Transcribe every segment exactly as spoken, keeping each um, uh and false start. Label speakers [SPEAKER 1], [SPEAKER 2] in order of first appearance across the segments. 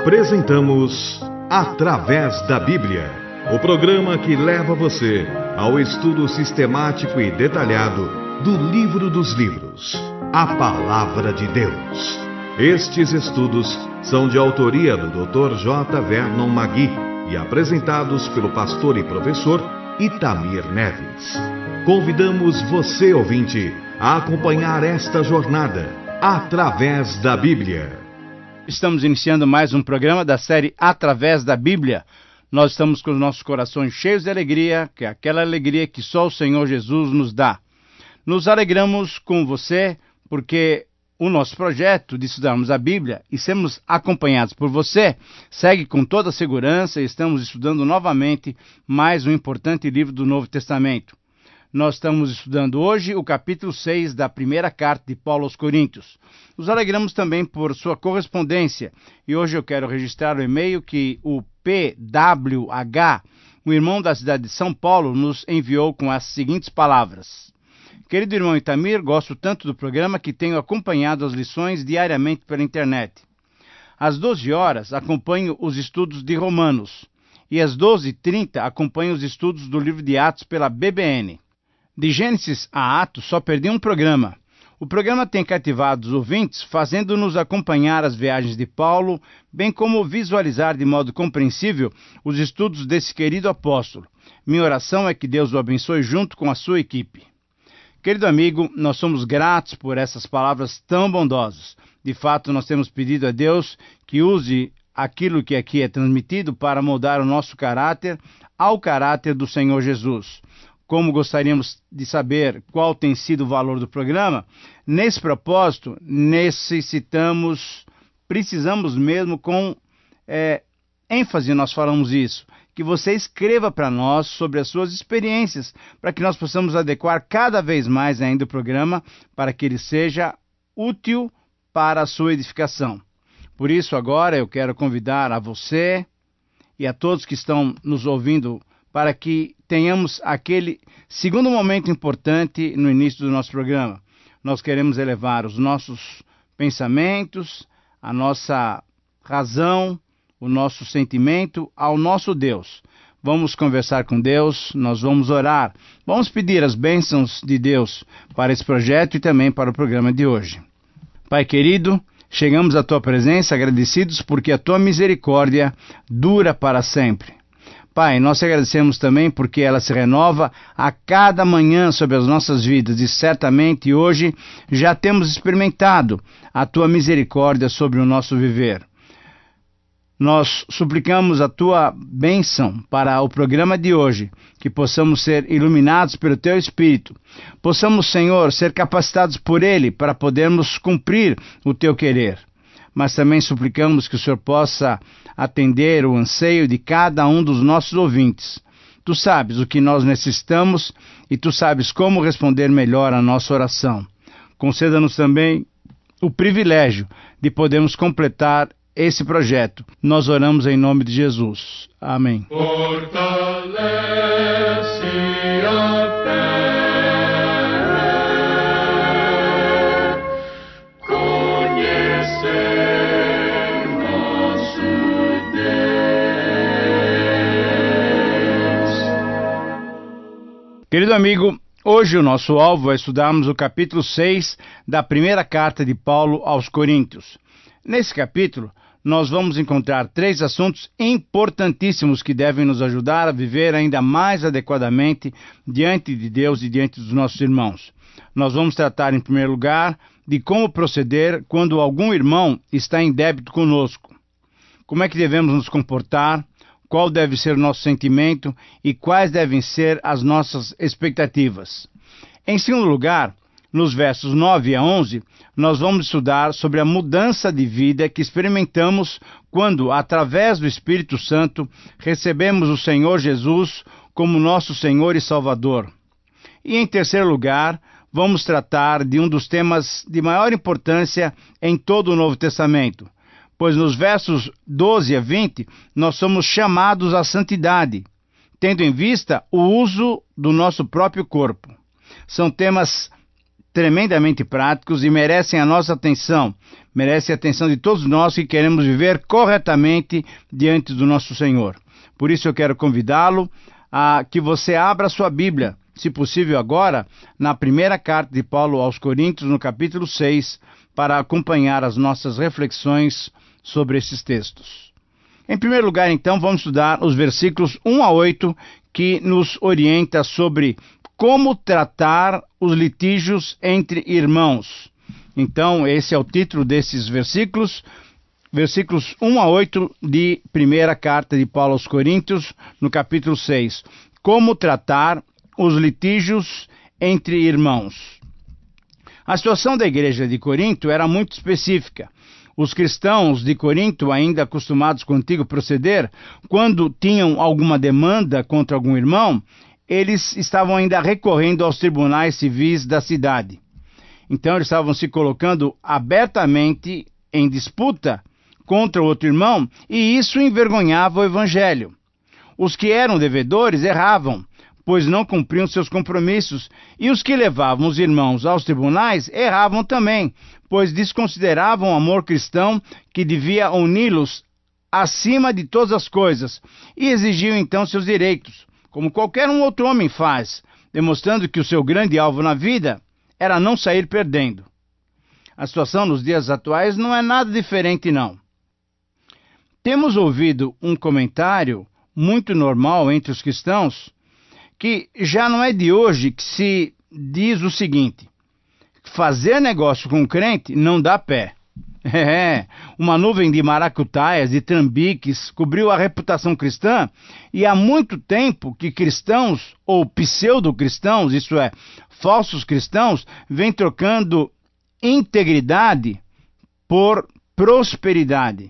[SPEAKER 1] Apresentamos Através da Bíblia, o programa que leva você ao estudo sistemático e detalhado do Livro dos Livros, a Palavra de Deus. Estes estudos são de autoria do doutor J. Vernon Magui e apresentados pelo pastor e professor Itamir Neves. Convidamos você, ouvinte, a acompanhar esta jornada através da Bíblia.
[SPEAKER 2] Estamos iniciando mais um programa da série Através da Bíblia. Nós estamos com os nossos corações cheios de alegria, que é aquela alegria que só o Senhor Jesus nos dá. Nos alegramos com você, porque o nosso projeto de estudarmos a Bíblia e sermos acompanhados por você segue com toda a segurança e estamos estudando novamente mais um importante livro do Novo Testamento. Nós estamos estudando hoje o capítulo seis da primeira carta de Paulo aos Coríntios. Nos alegramos também por sua correspondência e hoje eu quero registrar o e-mail que o P W H, o irmão da cidade de São Paulo, nos enviou com as seguintes palavras. Querido irmão Itamir, gosto tanto do programa que tenho acompanhado as lições diariamente pela internet. Às doze horas acompanho os estudos de Romanos e às doze e trinta acompanho os estudos do livro de Atos pela B B N. De Gênesis a Atos só perdi um programa. O programa tem cativado os ouvintes, fazendo-nos acompanhar as viagens de Paulo, bem como visualizar de modo compreensível os estudos desse querido apóstolo. Minha oração é que Deus o abençoe junto com a sua equipe. Querido amigo, nós somos gratos por essas palavras tão bondosas. De fato, nós temos pedido a Deus que use aquilo que aqui é transmitido para moldar o nosso caráter ao caráter do Senhor Jesus. Como gostaríamos de saber qual tem sido o valor do programa, nesse propósito, necessitamos, precisamos mesmo com é, ênfase, nós falamos isso, que você escreva para nós sobre as suas experiências, para que nós possamos adequar cada vez mais ainda o programa, para que ele seja útil para a sua edificação. Por isso, agora eu quero convidar a você e a todos que estão nos ouvindo para que tenhamos aquele segundo momento importante no início do nosso programa. Nós queremos elevar os nossos pensamentos, a nossa razão, o nosso sentimento ao nosso Deus. Vamos conversar com Deus, nós vamos orar, vamos pedir as bênçãos de Deus para esse projeto e também para o programa de hoje. Pai querido, chegamos à Tua presença agradecidos porque a Tua misericórdia dura para sempre. Pai, nós te agradecemos também porque ela se renova a cada manhã sobre as nossas vidas e certamente hoje já temos experimentado a Tua misericórdia sobre o nosso viver. Nós suplicamos a Tua bênção para o programa de hoje, que possamos ser iluminados pelo Teu Espírito, possamos, Senhor, ser capacitados por Ele para podermos cumprir o Teu querer. Mas também suplicamos que o Senhor possa atender o anseio de cada um dos nossos ouvintes. Tu sabes o que nós necessitamos e Tu sabes como responder melhor à nossa oração. Conceda-nos também o privilégio de podermos completar esse projeto. Nós oramos em nome de Jesus. Amém.
[SPEAKER 3] Fortalece a fé.
[SPEAKER 2] Querido amigo, hoje o nosso alvo é estudarmos o capítulo seis da primeira carta de Paulo aos Coríntios. Nesse capítulo, nós vamos encontrar três assuntos importantíssimos que devem nos ajudar a viver ainda mais adequadamente diante de Deus e diante dos nossos irmãos. Nós vamos tratar, em primeiro lugar, de como proceder quando algum irmão está em débito conosco. Como é que devemos nos comportar? Qual deve ser o nosso sentimento e quais devem ser as nossas expectativas. Em segundo lugar, nos versos nove a onze, nós vamos estudar sobre a mudança de vida que experimentamos quando, através do Espírito Santo, recebemos o Senhor Jesus como nosso Senhor e Salvador. E em terceiro lugar, vamos tratar de um dos temas de maior importância em todo o Novo Testamento, pois nos versos doze a vinte, nós somos chamados à santidade, tendo em vista o uso do nosso próprio corpo. São temas tremendamente práticos e merecem a nossa atenção, merecem a atenção de todos nós que queremos viver corretamente diante do nosso Senhor. Por isso eu quero convidá-lo a que você abra a sua Bíblia, se possível agora, na primeira carta de Paulo aos Coríntios, no capítulo seis, para acompanhar as nossas reflexões sobre esses textos. Em primeiro lugar, então, vamos estudar os versículos um a oito, que nos orienta sobre como tratar os litígios entre irmãos. Então, esse é o título desses versículos, versículos um a oito de primeira carta de Paulo aos Coríntios, no capítulo seis. Como tratar os litígios entre irmãos. A situação da igreja de Corinto era muito específica. Os cristãos de Corinto, ainda acostumados com o antigo proceder, quando tinham alguma demanda contra algum irmão, eles estavam ainda recorrendo aos tribunais civis da cidade. Então eles estavam se colocando abertamente em disputa contra o outro irmão, e isso envergonhava o evangelho. Os que eram devedores erravam, pois não cumpriam seus compromissos, e os que levavam os irmãos aos tribunais erravam também, pois desconsideravam o amor cristão que devia uni-los acima de todas as coisas, e exigiam então seus direitos, como qualquer um outro homem faz, demonstrando que o seu grande alvo na vida era não sair perdendo. A situação nos dias atuais não é nada diferente, não. Temos ouvido um comentário muito normal entre os cristãos, que já não é de hoje que se diz o seguinte: fazer negócio com um crente não dá pé. É, uma nuvem de maracutaias, de trambiques, cobriu a reputação cristã, e há muito tempo que cristãos, ou pseudo-cristãos, isso é, falsos cristãos, vêm trocando integridade por prosperidade.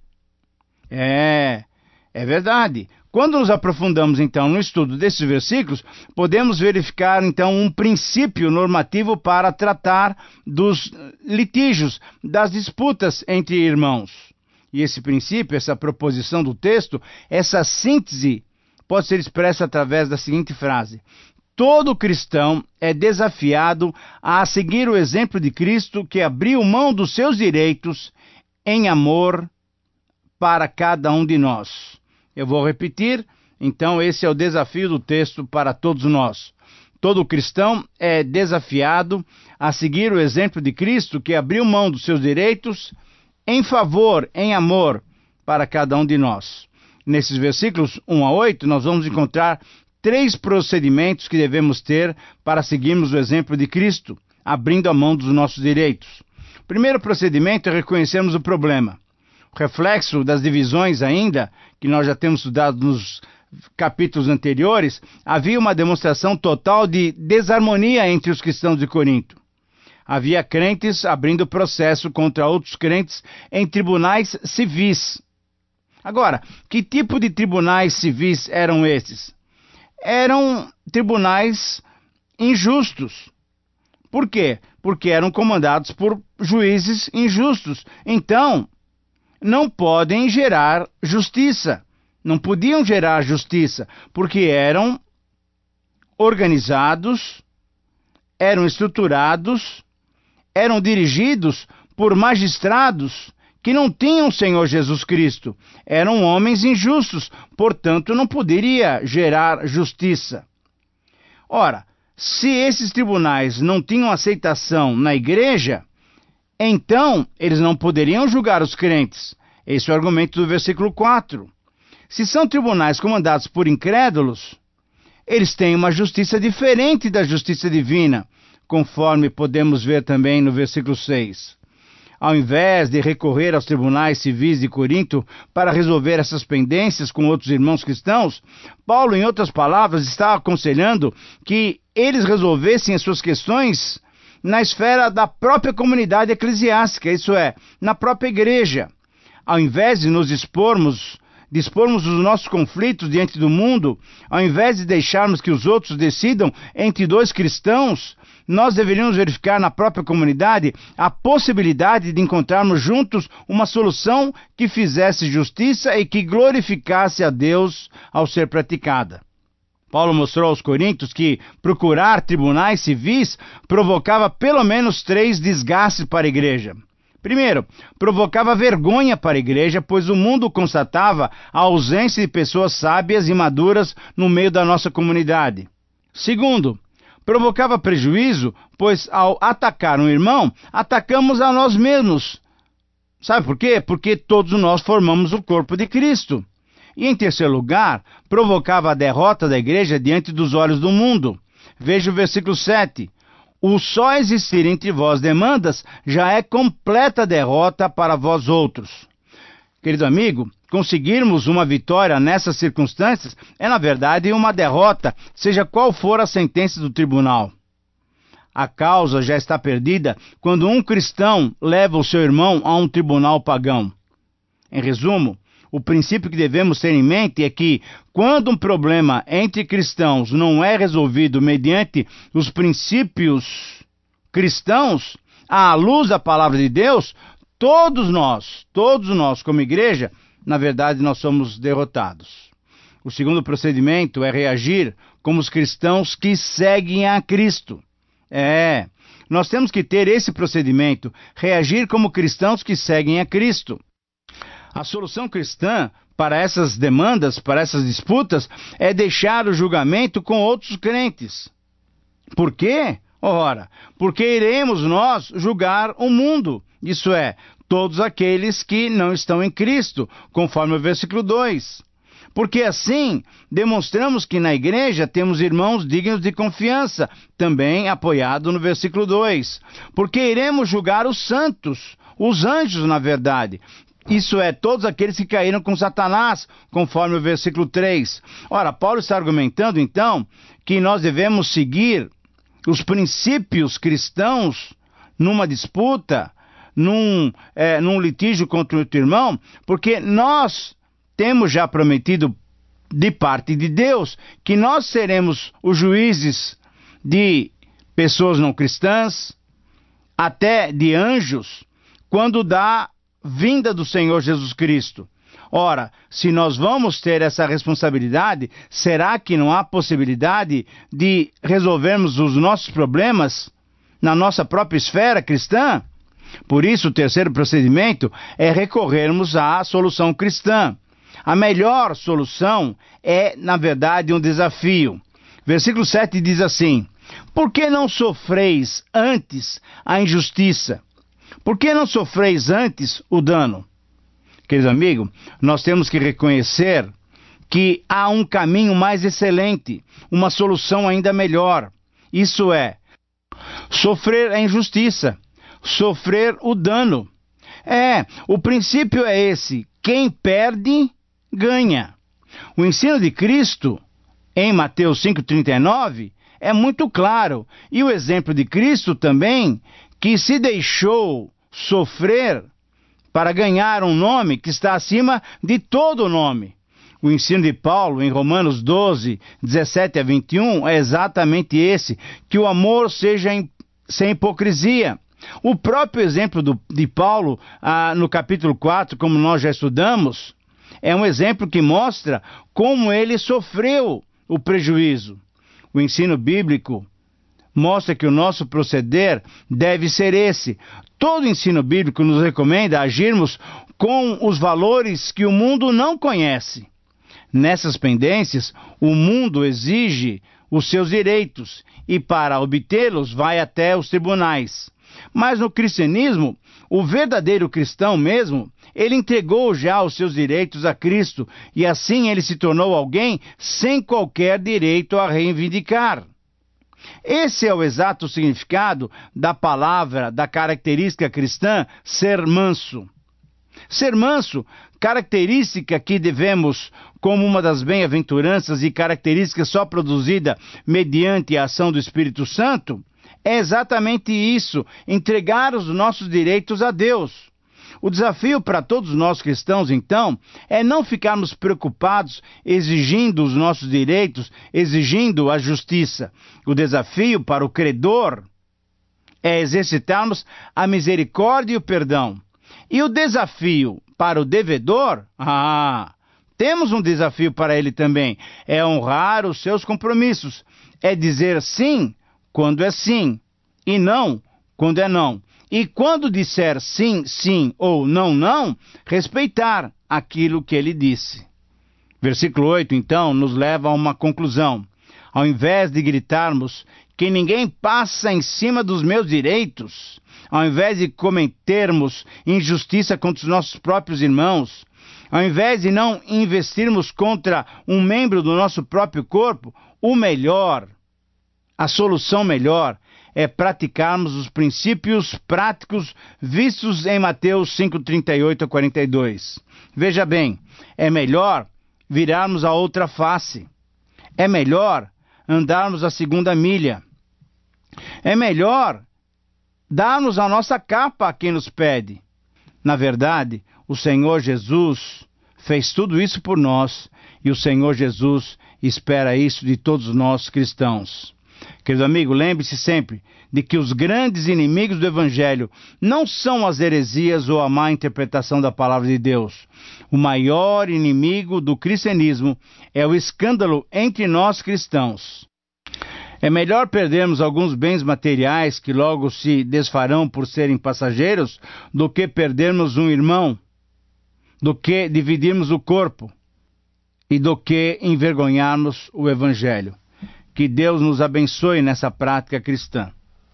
[SPEAKER 2] É, é verdade. Quando nos aprofundamos, então, no estudo desses versículos, podemos verificar, então, um princípio normativo para tratar dos litígios, das disputas entre irmãos. E esse princípio, essa proposição do texto, essa síntese, pode ser expressa através da seguinte frase: todo cristão é desafiado a seguir o exemplo de Cristo, que abriu mão dos seus direitos em amor para cada um de nós. Eu vou repetir, então esse é o desafio do texto para todos nós. Todo cristão é desafiado a seguir o exemplo de Cristo, que abriu mão dos seus direitos em favor, em amor, para cada um de nós. Nesses versículos um a oito, nós vamos encontrar três procedimentos que devemos ter para seguirmos o exemplo de Cristo, abrindo a mão dos nossos direitos. O primeiro procedimento é reconhecermos o problema. Reflexo das divisões ainda, que nós já temos estudado nos capítulos anteriores, havia uma demonstração total de desarmonia entre os cristãos de Corinto. Havia crentes abrindo processo contra outros crentes em tribunais civis. Agora, que tipo de tribunais civis eram esses? Eram tribunais injustos. Por quê? Porque eram comandados por juízes injustos. Então, não podem gerar justiça. Não podiam gerar justiça, porque eram organizados, eram estruturados, eram dirigidos por magistrados que não tinham o Senhor Jesus Cristo. Eram homens injustos, portanto não poderia gerar justiça. Ora, se esses tribunais não tinham aceitação na igreja, então eles não poderiam julgar os crentes. Esse é o argumento do versículo quatro. Se são tribunais comandados por incrédulos, eles têm uma justiça diferente da justiça divina, conforme podemos ver também no versículo seis. Ao invés de recorrer aos tribunais civis de Corinto para resolver essas pendências com outros irmãos cristãos, Paulo, em outras palavras, está aconselhando que eles resolvessem as suas questões na esfera da própria comunidade eclesiástica, isso é, na própria igreja. Ao invés de nos expormos, dispormos os nossos conflitos diante do mundo, ao invés de deixarmos que os outros decidam entre dois cristãos, nós deveríamos verificar na própria comunidade a possibilidade de encontrarmos juntos uma solução que fizesse justiça e que glorificasse a Deus ao ser praticada. Paulo mostrou aos coríntios que procurar tribunais civis provocava pelo menos três desgastes para a igreja. Primeiro, provocava vergonha para a igreja, pois o mundo constatava a ausência de pessoas sábias e maduras no meio da nossa comunidade. Segundo, provocava prejuízo, pois ao atacar um irmão, atacamos a nós mesmos. Sabe por quê? Porque todos nós formamos o corpo de Cristo. E em terceiro lugar, provocava a derrota da igreja diante dos olhos do mundo. Veja o versículo sete. O só existir entre vós demandas já é completa derrota para vós outros. Querido amigo, conseguirmos uma vitória nessas circunstâncias é, na verdade, uma derrota, seja qual for a sentença do tribunal. A causa já está perdida quando um cristão leva o seu irmão a um tribunal pagão. Em resumo, o princípio que devemos ter em mente é que, quando um problema entre cristãos não é resolvido mediante os princípios cristãos, à luz da palavra de Deus, todos nós, todos nós como igreja, na verdade nós somos derrotados. O segundo procedimento é reagir como os cristãos que seguem a Cristo. É, nós temos que ter esse procedimento, reagir como cristãos que seguem a Cristo. A solução cristã para essas demandas, para essas disputas, é deixar o julgamento com outros crentes. Por quê? Ora, porque iremos nós julgar o mundo, isso é, todos aqueles que não estão em Cristo, conforme o versículo dois. Porque assim demonstramos que na igreja temos irmãos dignos de confiança, também apoiado no versículo dois. Porque iremos julgar os santos, os anjos, na verdade. Isso é, todos aqueles que caíram com Satanás, conforme o versículo três. Ora, Paulo está argumentando, então, que nós devemos seguir os princípios cristãos numa disputa, num, é, num litígio contra o outro irmão, porque nós temos já prometido de parte de Deus que nós seremos os juízes de pessoas não cristãs, até de anjos, quando dá vinda do Senhor Jesus Cristo. Ora, se nós vamos ter essa responsabilidade, será que não há possibilidade de resolvermos os nossos problemas na nossa própria esfera cristã? Por isso, o terceiro procedimento é recorrermos à solução cristã. A melhor solução é, na verdade, um desafio. Versículo sete diz assim: por que não sofreis antes a injustiça? Por que não sofreis antes o dano? Querido amigo, nós temos que reconhecer que há um caminho mais excelente, uma solução ainda melhor. Isso é, sofrer a injustiça, sofrer o dano. É, o princípio é esse: quem perde, ganha. O ensino de Cristo, em Mateus cinco, trinta e nove, é muito claro. E o exemplo de Cristo também, que se deixou sofrer para ganhar um nome que está acima de todo nome. O ensino de Paulo em Romanos doze, dezessete a vinte e um é exatamente esse: que o amor seja em, sem hipocrisia. O próprio exemplo do, de Paulo ah, no capítulo quatro, como nós já estudamos, é um exemplo que mostra como ele sofreu o prejuízo. O ensino bíblico mostra que o nosso proceder deve ser esse. Todo ensino bíblico nos recomenda agirmos com os valores que o mundo não conhece. Nessas pendências, o mundo exige os seus direitos e, para obtê-los, vai até os tribunais. Mas no cristianismo, o verdadeiro cristão mesmo, ele entregou já os seus direitos a Cristo e assim ele se tornou alguém sem qualquer direito a reivindicar. Esse é o exato significado da palavra, da característica cristã, ser manso. Ser manso, característica que devemos, como uma das bem-aventuranças e características só produzida mediante a ação do Espírito Santo, é exatamente isso: entregar os nossos direitos a Deus. O desafio para todos nós cristãos, então, é não ficarmos preocupados exigindo os nossos direitos, exigindo a justiça. O desafio para o credor é exercitarmos a misericórdia e o perdão. E o desafio para o devedor, ah, temos um desafio para ele também. É honrar os seus compromissos. É dizer sim quando é sim e não quando é não. E quando disser sim, sim ou não, não, respeitar aquilo que ele disse. Versículo oito, então, nos leva a uma conclusão. Ao invés de gritarmos que ninguém passa em cima dos meus direitos, ao invés de cometermos injustiça contra os nossos próprios irmãos, ao invés de não investirmos contra um membro do nosso próprio corpo, o melhor, a solução melhor, é praticarmos os princípios práticos vistos em Mateus cinco, trinta e oito a quarenta e dois. Veja bem, é melhor virarmos a outra face. É melhor andarmos a segunda milha. É melhor darmos a nossa capa a quem nos pede. Na verdade, o Senhor Jesus fez tudo isso por nós e o Senhor Jesus espera isso de todos nós cristãos. Querido amigo, lembre-se sempre de que os grandes inimigos do Evangelho não são as heresias ou a má interpretação da palavra de Deus. O maior inimigo do cristianismo é o escândalo entre nós cristãos. É melhor perdermos alguns bens materiais que logo se desfarão por serem passageiros do que perdermos um irmão, do que dividirmos o corpo e do que envergonharmos o Evangelho. Que Deus nos abençoe nessa prática cristã.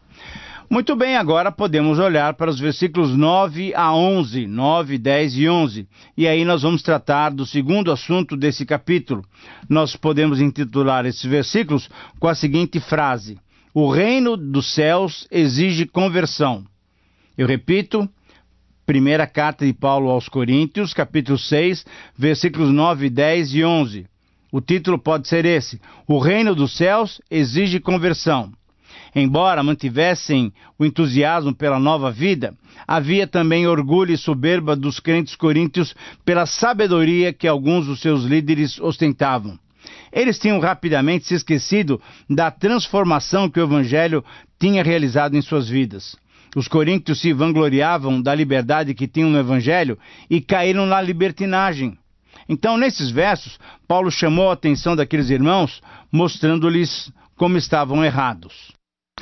[SPEAKER 2] Muito bem, agora podemos olhar para os versículos nove a onze, nove, dez e onze. E aí nós vamos tratar do segundo assunto desse capítulo. Nós podemos intitular esses versículos com a seguinte frase: o reino dos céus exige conversão. Eu repito, primeira carta de Paulo aos Coríntios, capítulo seis, versículos nove, dez e onze. O título pode ser esse: o reino dos céus exige conversão. Embora mantivessem o entusiasmo pela nova vida, havia também orgulho e soberba dos crentes coríntios pela sabedoria que alguns dos seus líderes ostentavam. Eles tinham rapidamente se esquecido da transformação que o Evangelho tinha realizado em suas vidas. Os coríntios se vangloriavam da liberdade que tinham no Evangelho e caíram na libertinagem. Então, nesses versos, Paulo chamou a atenção daqueles irmãos, mostrando-lhes como estavam errados.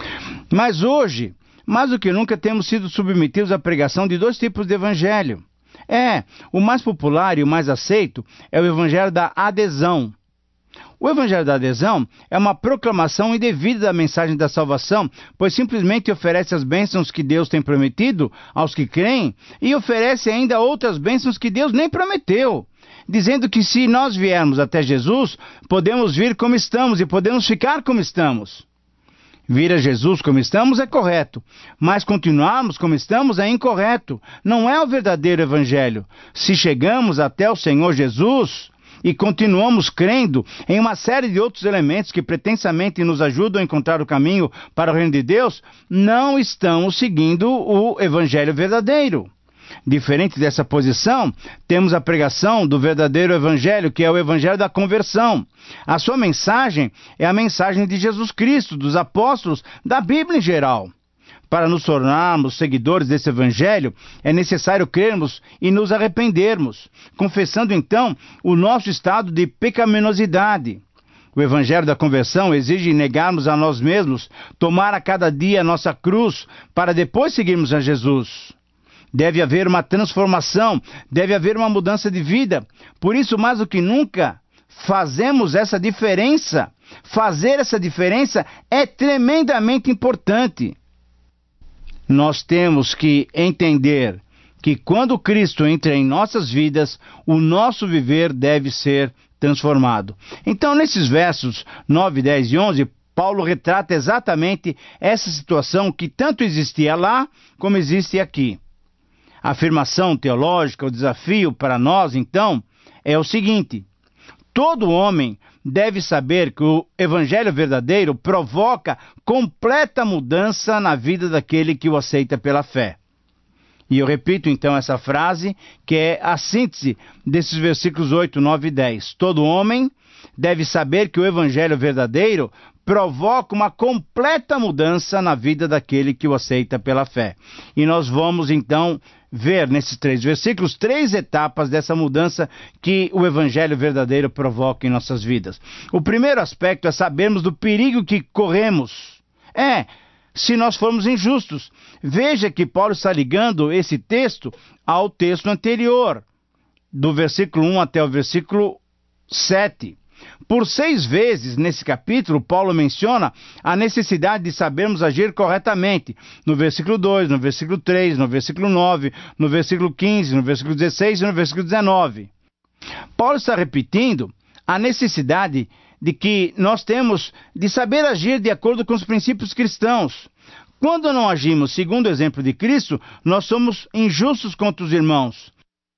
[SPEAKER 2] Mas hoje, mais do que nunca, temos sido submetidos à pregação de dois tipos de evangelho. É, o mais popular e o mais aceito é o evangelho da adesão. O evangelho da adesão é uma proclamação indevida da mensagem da salvação, pois simplesmente oferece as bênçãos que Deus tem prometido aos que creem e oferece ainda outras bênçãos que Deus nem prometeu, dizendo que se nós viermos até Jesus, podemos vir como estamos e podemos ficar como estamos. Vir a Jesus como estamos é correto, mas continuarmos como estamos é incorreto. Não é o verdadeiro evangelho. Se chegamos até o Senhor Jesus e continuamos crendo em uma série de outros elementos que pretensamente nos ajudam a encontrar o caminho para o reino de Deus, não estamos seguindo o evangelho verdadeiro. Diferente dessa posição, temos a pregação do verdadeiro evangelho, que é o evangelho da conversão. A sua mensagem é a mensagem de Jesus Cristo, dos apóstolos, da Bíblia em geral. Para nos tornarmos seguidores desse evangelho, é necessário crermos e nos arrependermos, confessando então o nosso estado de pecaminosidade. O evangelho da conversão exige negarmos a nós mesmos, tomar a cada dia a nossa cruz, para depois seguirmos a Jesus. Deve haver uma transformação, deve haver uma mudança de vida. Por isso, mais do que nunca, fazemos essa diferença. Fazer essa diferença é tremendamente importante. Nós temos que entender que quando Cristo entra em nossas vidas, o nosso viver deve ser transformado. Então, nesses versos nove, dez e onze, Paulo retrata exatamente essa situação que tanto existia lá como existe aqui. A afirmação teológica, o desafio para nós, então, é o seguinte: todo homem deve saber que o evangelho verdadeiro provoca completa mudança na vida daquele que o aceita pela fé. E eu repito, então, essa frase, que é a síntese desses versículos oito, nove e dez. Todo homem deve saber que o evangelho verdadeiro provoca uma completa mudança na vida daquele que o aceita pela fé. E nós vamos então ver nesses três versículos três etapas dessa mudança que o evangelho verdadeiro provoca em nossas vidas. O primeiro aspecto é sabermos do perigo que corremos. É, se nós formos injustos. Veja que Paulo está ligando esse texto ao texto anterior, do versículo um até o versículo sete. Por seis vezes nesse capítulo, Paulo menciona a necessidade de sabermos agir corretamente. No versículo dois, no versículo três, no versículo nove, no versículo quinze, no versículo dezesseis e no versículo dezenove. Paulo está repetindo a necessidade de que nós temos de saber agir de acordo com os princípios cristãos. Quando não agimos segundo o exemplo de Cristo, nós somos injustos contra os irmãos.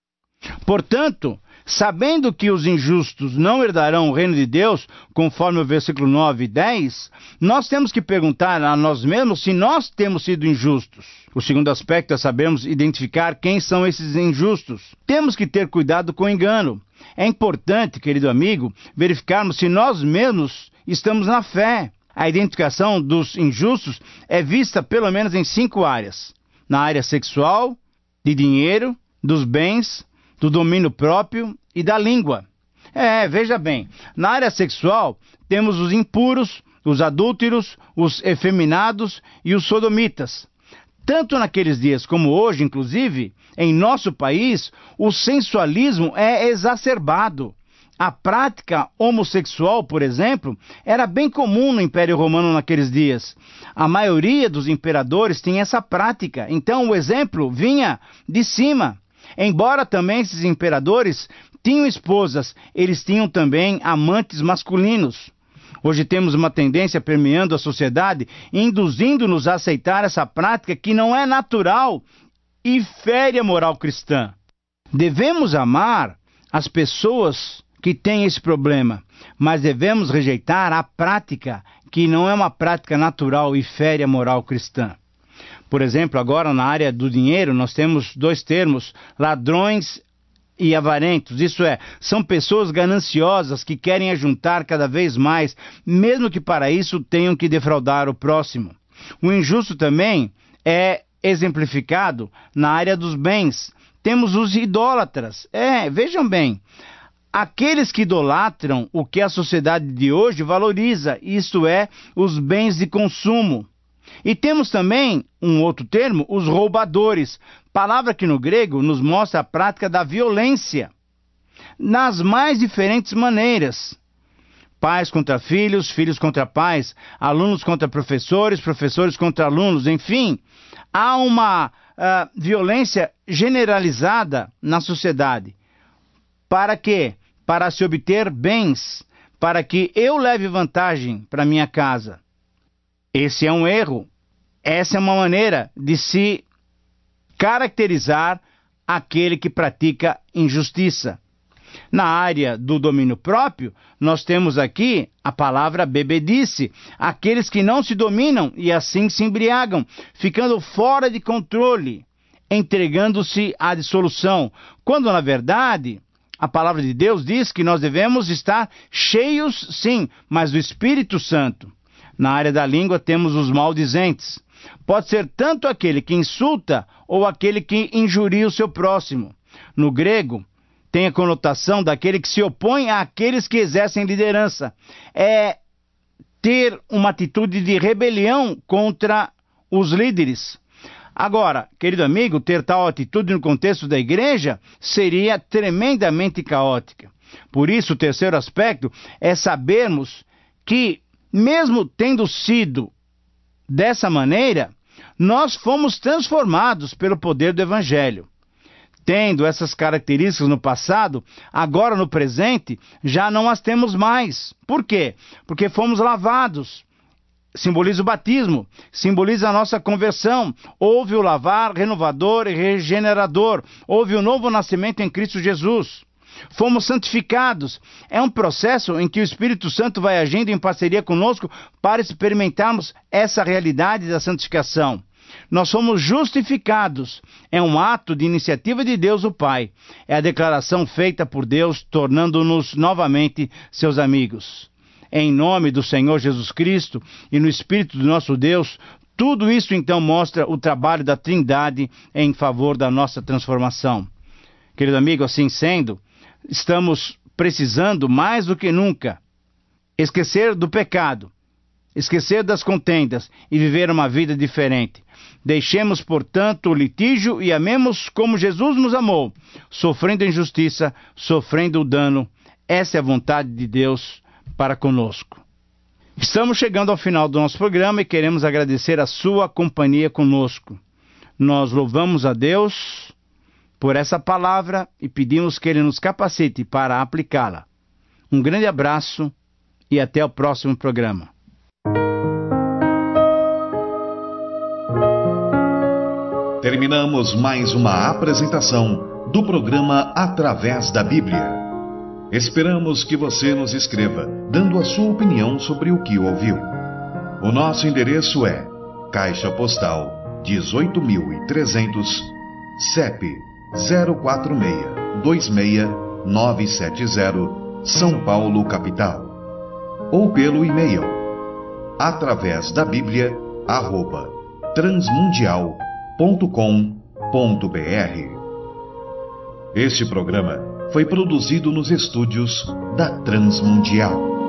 [SPEAKER 2] Portanto, sabendo que os injustos não herdarão o reino de Deus, conforme o versículo nove e dez, nós temos que perguntar a nós mesmos se nós temos sido injustos. O segundo aspecto é sabermos identificar quem são esses injustos. Temos que ter cuidado com o engano. É importante, querido amigo, verificarmos se nós mesmos estamos na fé. A identificação dos injustos é vista pelo menos em cinco áreas. Na área sexual, de dinheiro, dos bens, do domínio próprio e da língua. É, veja bem, na área sexual temos os impuros, os adúlteros, os efeminados e os sodomitas. Tanto naqueles dias como hoje, inclusive, em nosso país, o sensualismo é exacerbado. A prática homossexual, por exemplo, era bem comum no Império Romano naqueles dias. A maioria dos imperadores tinha essa prática, então o exemplo vinha de cima. Embora também esses imperadores tinham esposas, eles tinham também amantes masculinos. Hoje temos uma tendência permeando a sociedade, induzindo-nos a aceitar essa prática que não é natural e fere a moral cristã. Devemos amar as pessoas que têm esse problema, mas devemos rejeitar a prática que não é uma prática natural e fere a moral cristã. Por exemplo, agora na área do dinheiro, nós temos dois termos, ladrões e avarentos. Isso é, são pessoas gananciosas que querem ajuntar cada vez mais, mesmo que para isso tenham que defraudar o próximo. O injusto também é exemplificado na área dos bens. Temos os idólatras. É, vejam bem, aqueles que idolatram o que a sociedade de hoje valoriza, isto é, os bens de consumo. E temos também um outro termo, os roubadores, palavra que no grego nos mostra a prática da violência, nas mais diferentes maneiras. Pais contra filhos, filhos contra pais, alunos contra professores, professores contra alunos, enfim, há uma uh, violência generalizada na sociedade. Para quê? Para se obter bens, para que eu leve vantagem para minha casa. Esse é um erro. Essa é uma maneira de se caracterizar aquele que pratica injustiça. Na área do domínio próprio, nós temos aqui a palavra bebedice, aqueles que não se dominam e assim se embriagam, ficando fora de controle, entregando-se à dissolução, quando na verdade a palavra de Deus diz que nós devemos estar cheios, sim, mas do Espírito Santo. Na área da língua temos os maldizentes. Pode ser tanto aquele que insulta ou aquele que injuria o seu próximo. No grego, tem a conotação daquele que se opõe àqueles que exercem liderança. É ter uma atitude de rebelião contra os líderes. Agora, querido amigo, ter tal atitude no contexto da igreja seria tremendamente caótica. Por isso, o terceiro aspecto é sabermos que, mesmo tendo sido dessa maneira, nós fomos transformados pelo poder do Evangelho. Tendo essas características no passado, agora no presente, já não as temos mais. Por quê? Porque fomos lavados. Simboliza o batismo, simboliza a nossa conversão. Houve o lavar renovador e regenerador. Houve o novo nascimento em Cristo Jesus. Fomos santificados. É um processo em que o Espírito Santo vai agindo em parceria conosco para experimentarmos essa realidade da santificação. Nós somos justificados. É um ato de iniciativa de Deus o Pai. É a declaração feita por Deus, tornando-nos novamente seus amigos. em nome do Senhor Jesus Cristo e no Espírito do nosso Deus, tudo isso então mostra o trabalho da Trindade em favor da nossa transformação. Querido amigo, assim sendo, estamos precisando mais do que nunca esquecer do pecado, esquecer das contendas e viver uma vida diferente. Deixemos, portanto, o litígio e amemos como Jesus nos amou, sofrendo a injustiça, sofrendo o dano. Essa é a vontade de Deus para conosco. Estamos chegando ao final do nosso programa e queremos agradecer a sua companhia conosco. Nós louvamos a Deus por essa palavra e pedimos que Ele nos capacite para aplicá-la. Um grande abraço e até o próximo programa.
[SPEAKER 1] Terminamos mais uma apresentação do programa Através da Bíblia. Esperamos que você nos escreva, dando a sua opinião sobre o que ouviu. O nosso endereço é Caixa Postal dezoito mil e trezentos, C E P zero quatro seis dois seis nove sete zero, São Paulo, capital. Ou pelo e-mail através da Bíblia arroba transmundial ponto com ponto br. Este programa foi produzido nos estúdios da Transmundial.